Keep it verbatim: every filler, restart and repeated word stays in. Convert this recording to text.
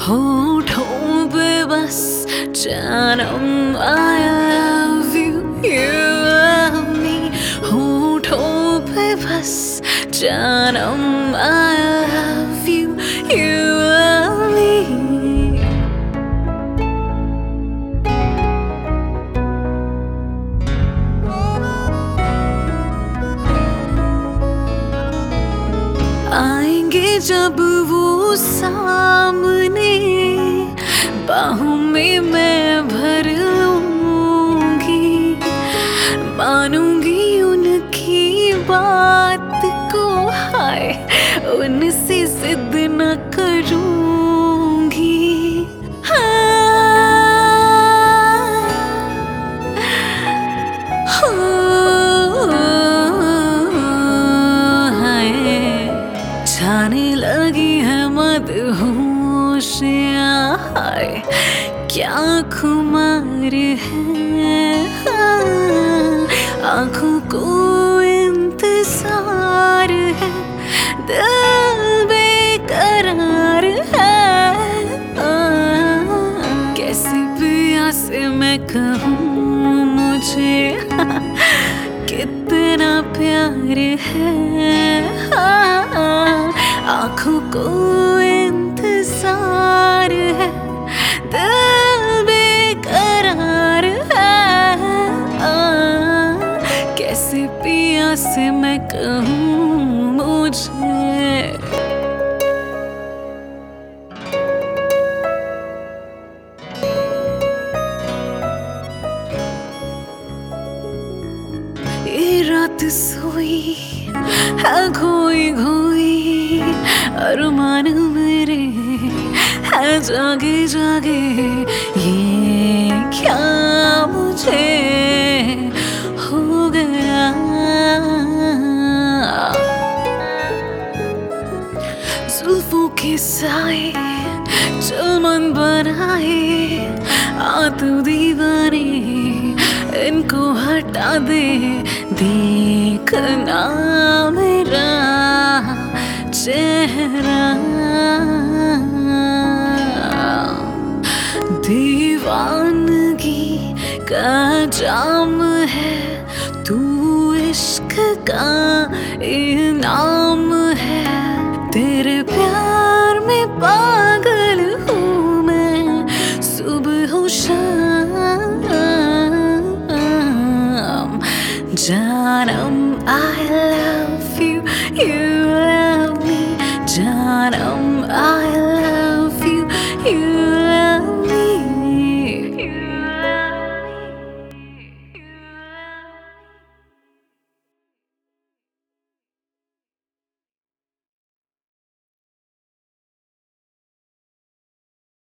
होठों पे बस जानम I love you, you love me। होठों पे बस जानम I love you, you love me। आएंगे जब वो सामने, बाहों में मैं भर लूंगी, मानूंगी उनकी बात को, हाय उनसे जिद न करूंगी। हाँ, हो, हाय जाने लगी है मदहोशियाँ, हाय क्या खुमार है। आँखों को इंतजार है, दिल बेकरार है। कैसे प्यास मैं कहूँ मुझे कितना प्यार है। आँखों को इंतजार है, दिल बेकरार है। कैसे पिया से मैं कहूँ मुझे। ये रात सोई है खोई खोई, अरमान मेरे है जागे जागे। ये क्या मुझे हो गया, जुल्फों के साए चमन बनाए, आ तू दीवाने इनको हटा दे। देखना मेरा चेहरा, दीवानगी का जाम है, तू इश्क का इनाम है। तेरे प्यार में पागल हूँ मैं, सुबह हो शाम जानम I